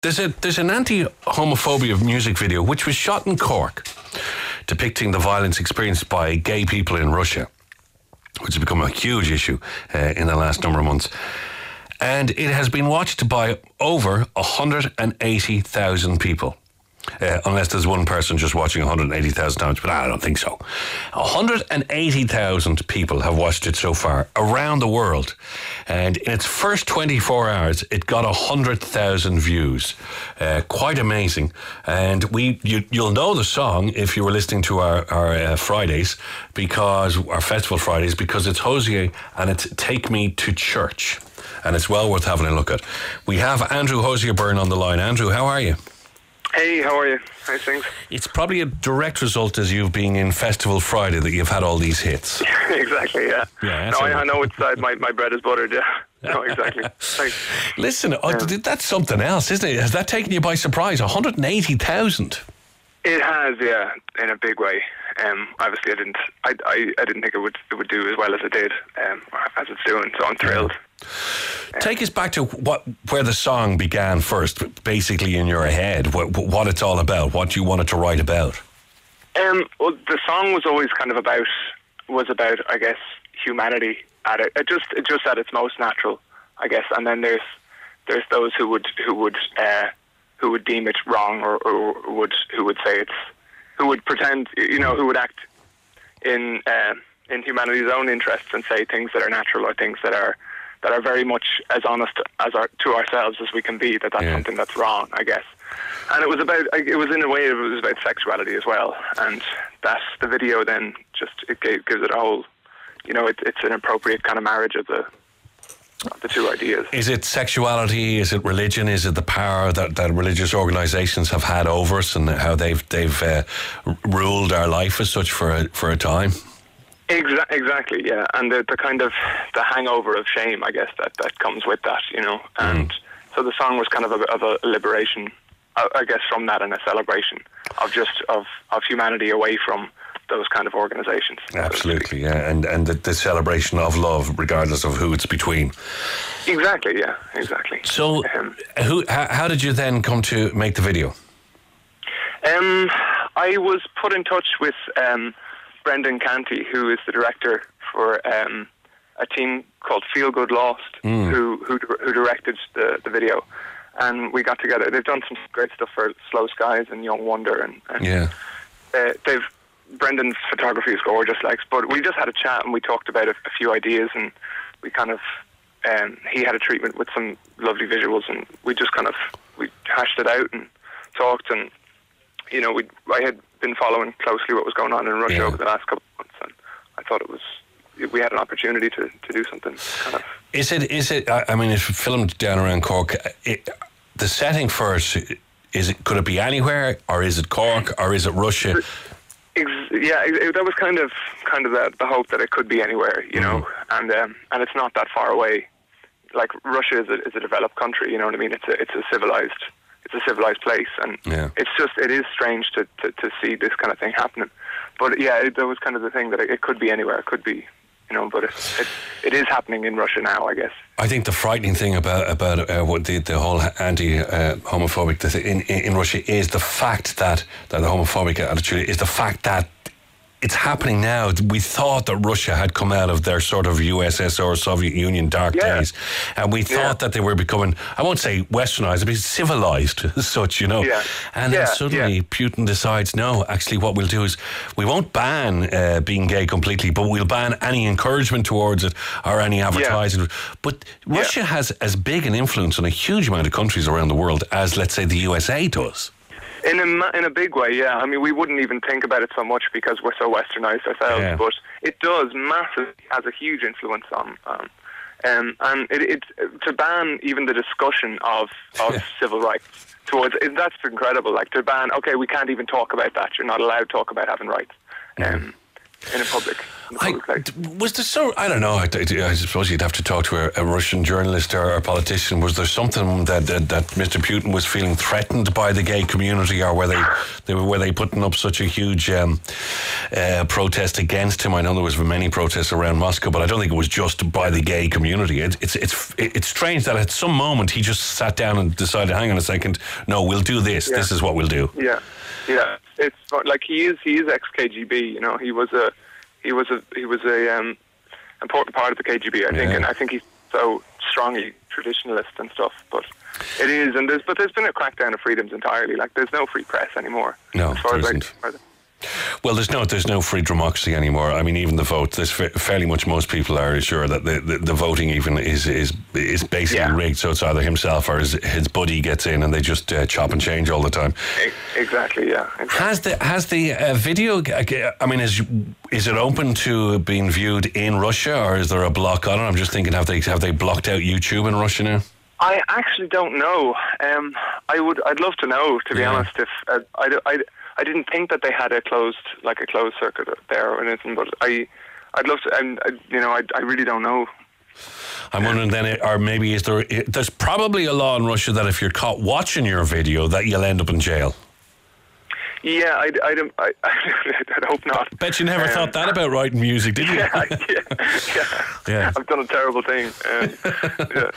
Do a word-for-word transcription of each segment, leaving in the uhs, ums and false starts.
There's a there's an anti-homophobia music video which was shot in Cork, depicting the violence experienced by gay people in Russia, which has become a huge issue uh, in the last number of months. And it has been watched by over one hundred eighty thousand people. Uh, unless there's one person just watching one hundred eighty thousand times, but I don't think so. one hundred eighty thousand people have watched it so far around the world. And in its first twenty-four hours, it got one hundred thousand views. Uh, quite amazing. And we, you, you'll know the song if you were listening to our, our uh, Fridays, because our Festival Fridays, because it's Hozier and it's Take Me to Church. And it's well worth having a look at. We have Andrew Hozier-Byrne on the line. Andrew, how are you? Hey, how are you? How's things? It's probably a direct result as you've been in Festival Friday that you've had all these hits. Exactly, yeah. yeah no, I, I know it's uh, my, my bread is buttered, yeah. No, exactly. Thanks. Listen, yeah. that's something else, isn't it? Has that taken you by surprise? one hundred eighty thousand? It has, yeah, in a big way. Um, obviously, I didn't I, I, I didn't think it would it would do as well as it did, um, as it's doing, so I'm thrilled. Yeah. Take us back to what where the song began first, basically in your head, what, what it's all about, what you wanted to write about. Um, well, the song was always kind of about was about, I guess, humanity at it, it just it just at its most natural, I guess. And then there's there's those who would who would uh, who would deem it wrong, or, or would who would say it's who would pretend, you know, who would act in uh, in humanity's own interests and say things that are natural or things that are. that are very much as honest as our, to ourselves as we can be, that that's yeah. something that's wrong, I guess. And it was about, it was in a way, it was about sexuality as well. And that's the video then just, it gave, gives it a whole, you know, it, it's an appropriate kind of marriage of the of the two ideas. Is it sexuality? Is it religion? Is it the power that, that religious organisations have had over us and how they've they've uh, ruled our life as such for a, for a time? Exa- exactly, yeah, and the, the kind of the hangover of shame, I guess, that, that comes with that, you know, and mm. so the song was kind of a, of a liberation, I guess, from that, and a celebration of just of, of humanity away from those kind of organisations. Absolutely, yeah, and and the, the celebration of love, regardless of who it's between. Exactly, yeah, exactly. So, um, who? How, how did you then come to make the video? Um, I was put in touch with um. Brendan Canty, who is the director for um, a team called Feel Good Lost, mm. who who who directed the, the video, and we got together. They've done some great stuff for Slow Skies and Young Wonder, and, and yeah, uh, they've Brendan's photography is gorgeous, like. But we just had a chat and we talked about a, a few ideas, and we kind of um, he had a treatment with some lovely visuals, and we just kind of we hashed it out and talked, and you know, we I had been following closely what was going on in Russia yeah. over the last couple of months, and I thought it was we had an opportunity to, to do something kind of. Is it? Is it? I mean, it's filmed down around Cork. It, the setting for it, is it? Could it be anywhere, or is it Cork, or is it Russia? Ex- yeah, it, that was kind of kind of the, the hope that it could be anywhere, you know, mm-hmm. and um, and it's not that far away. Like Russia is a, is a developed country, you know what I mean? It's a it's a civilized. It's a civilized place, and yeah. it's just it is strange to, to, to see this kind of thing happening. But yeah, it, that was kind of the thing that it, it could be anywhere. It could be, you know, but it, it it is happening in Russia now, I guess. I think the frightening thing about about uh, what the the whole anti-homophobic uh, thing in in Russia is the fact that that the homophobic attitude is the fact that it's happening now. We thought that Russia had come out of their sort of U S S R, Soviet Union dark yeah. days, and we thought yeah. that they were becoming, I won't say westernized, but civilized as such, you know. Yeah. And yeah. then suddenly yeah. Putin decides, no, actually what we'll do is we won't ban uh, being gay completely, but we'll ban any encouragement towards it or any advertising. Yeah. But Russia yeah. has as big an influence on a huge amount of countries around the world as, let's say, the U S A does. In a, in a big way, yeah. I mean, we wouldn't even think about it so much because we're so westernized ourselves, yeah. but it does massively, has a huge influence on, um, um, and it, it to ban even the discussion of, of yeah. civil rights towards, it, that's incredible. Like to ban, okay, we can't even talk about that. You're not allowed to talk about having rights um, in a public. in the I, public place. was there so, I don't know, I, I suppose you'd have to talk to a, a Russian journalist or a politician. Was there something that, that that Mister Putin was feeling threatened by the gay community, or were they, they were, were they putting up such a huge um, uh, protest against him? I know there was many protests around Moscow, but I don't think it was just by the gay community. It, it's it's it's strange that at some moment he just sat down and decided, hang on a second, no, we'll do this. Yeah. This is what we'll do. Yeah, yeah. It's like he is he is ex K G B. You know, he was a he was a he was a um, important part of the K G B. I think, Yeah. and I think he's so strongly traditionalist and stuff. But it is, and there's but there's been a crackdown of freedoms entirely. Like there's no free press anymore. No, as far there as I isn't. can- Well, there's no there's no free democracy anymore. I mean, even the vote. There's fa- fairly much most people are sure that the, the, the voting even is is is basically Yeah. rigged. So it's either himself or his, his buddy gets in, and they just uh, chop and change all the time. E- Exactly, yeah. Exactly. Has the has the uh, video? I mean, is is it open to being viewed in Russia, or is there a block on it? I'm just thinking, have they have they blocked out YouTube in Russia now? I actually don't know. Um, I would. I'd love to know. To be Yeah. honest, if uh, I, I, I didn't think that they had a closed like a closed circuit there or anything. But I, I'd love to. And I, you know, I, I really don't know. I'm wondering then, or maybe is there? There's probably a law in Russia that if you're caught watching your video, that you'll end up in jail. Yeah, I, I, don't- I, I'd hope not. Bet you never Um, thought that about writing music, did you? Yeah, yeah, yeah. Yeah. I've done a terrible thing. Um, yeah.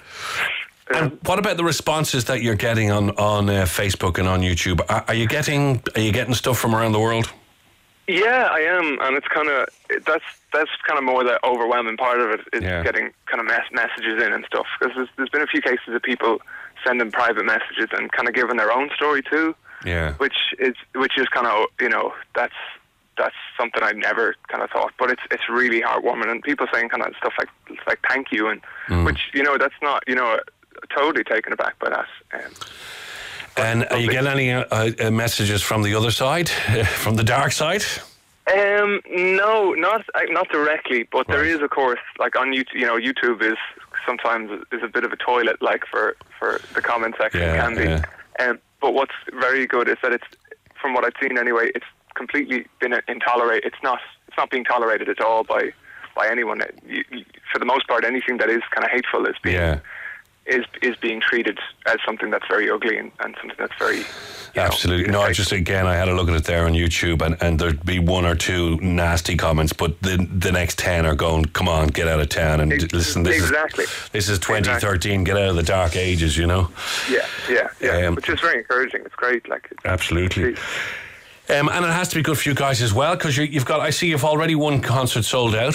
And what about the responses that you're getting on on uh, Facebook and on YouTube? Are, are you getting are you getting stuff from around the world? Yeah, I am, and it's kind of that's that's kind of more the overwhelming part of it is Yeah. getting kind of mess- messages in and stuff. Because there's, there's been a few cases of people sending private messages and kind of giving their own story too, Yeah. which is which is kind of you know that's that's something I never kind of thought. But it's it's really heartwarming, and people saying kind of stuff like like thank you, and Mm. which you know that's not you know totally taken aback by that. Um, And are you getting any uh, uh, messages from the other side, uh, from the dark side? Um, no, not uh, not directly, but there Right. is, of course, like on YouTube. You know, YouTube is sometimes is a bit of a toilet, like for, for the comment section Yeah, can be. yeah. Um, but what's very good is that it's, from what I've seen anyway, it's completely been intolerated. It's not it's not being tolerated at all by by anyone. You, you, for the most part, anything that is kind of hateful is being Yeah. is is being treated as something that's very ugly and, and something that's very you know, Absolutely. No, I like- just, again, I had a look at it there on YouTube, and, and there'd be one or two nasty comments, but the the next ten are going, come on, get out of town. And Ex- listen, this exactly. is this is twenty thirteen, get out of the dark ages, you know? Yeah, yeah, yeah. Um, Which is very encouraging. It's great. Like, it's, Absolutely. Um, and it has to be good for you guys as well, because you've got, I see you've already one concert sold out.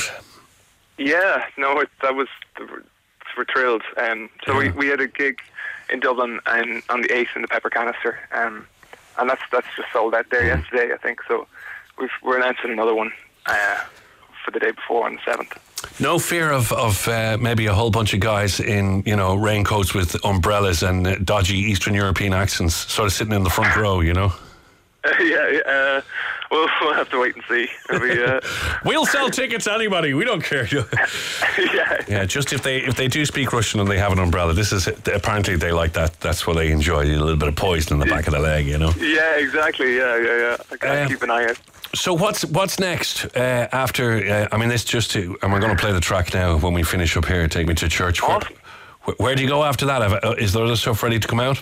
yeah, no, it, that was we're thrilled. Um, so Yeah. we, we had a gig in Dublin and on the eighth in the Pepper Canister, um, and that's that's just sold out there Mm. yesterday, I think. So we've, we're announcing another one uh, for the day before on the seventh. No fear of, of uh, maybe a whole bunch of guys in, you know, raincoats with umbrellas and uh, dodgy Eastern European accents sort of sitting in the front row, you know? Uh, yeah, uh, we'll, we'll have to wait and see. It'll be, uh, We'll sell tickets to anybody. We don't care. yeah, Yeah, just if they if they do speak Russian and they have an umbrella, this is apparently they like that. That's what they enjoy. A little bit of poison in the back of the leg, you know. yeah, exactly. Yeah, yeah, yeah. I gotta Um, keep an eye out. So what's what's next uh, after? Uh, I mean, this just to, and we're going to play the track now when we finish up here. Take me to church. Where, Awesome. where, where do you go after that? Have, uh, is there other stuff ready to come out?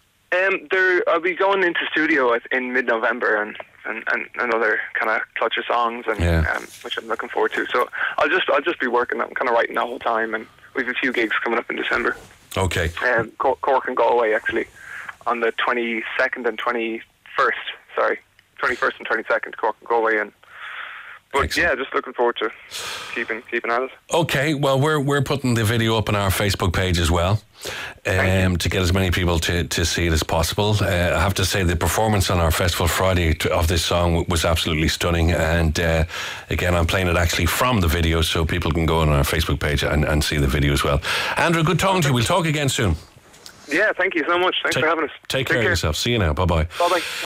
Um, there, I'll be going into studio at- in mid-November and, and, and another kind of clutch of songs, and Yeah. um, which I'm looking forward to. So I'll just I'll just be working. I'm kind of writing the whole time, and we have a few gigs coming up in December. Okay. Um, Cor- Cork and Galway actually on the twenty-second and twenty-first. Sorry, twenty-first and twenty-second, Cork and Galway, and but Excellent. yeah, just looking forward to keeping keeping at it. Okay. Well, we're we're putting the video up on our Facebook page as well, um, to get as many people to, to see it as possible. Uh, I have to say the performance on our Festival Friday t- of this song w- was absolutely stunning. And uh, again, I'm playing it actually from the video, so people can go on our Facebook page and, and see the video as well. Andrew, good talking to you. We'll talk again soon. Yeah, thank you so much. Thanks Take- for having us. Take, care, of yourself. See you now. Bye bye. Bye bye.